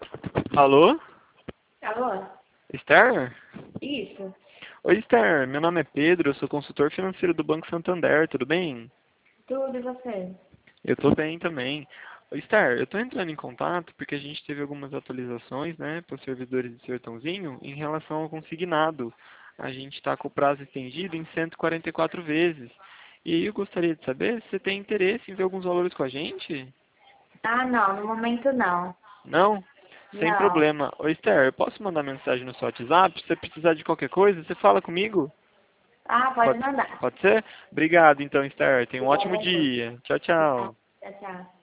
Alô? Alô? Esther? Isso. Oi, Esther. Meu nome é Pedro, eu sou consultor financeiro do Banco Santander, tudo bem? Tudo e você? Eu tô bem também. Ô, Esther, eu tô entrando em contato porque a gente teve algumas atualizações, né, para os servidores de Sertãozinho em relação ao consignado. A gente está com o prazo estendido em 144 vezes. E aí eu gostaria de saber se você tem interesse em ver alguns valores com a gente? Ah, não, no momento não. Não? Sem Não. problema. Ô, Esther, eu posso mandar mensagem no seu WhatsApp? Se você precisar de qualquer coisa, você fala comigo? Ah, pode Pode, mandar. pode ser? Obrigado, então, Esther. Tenha um ótimo Obrigada, a você. dia. Tchau, Tchau, tchau. tchau. Tchau.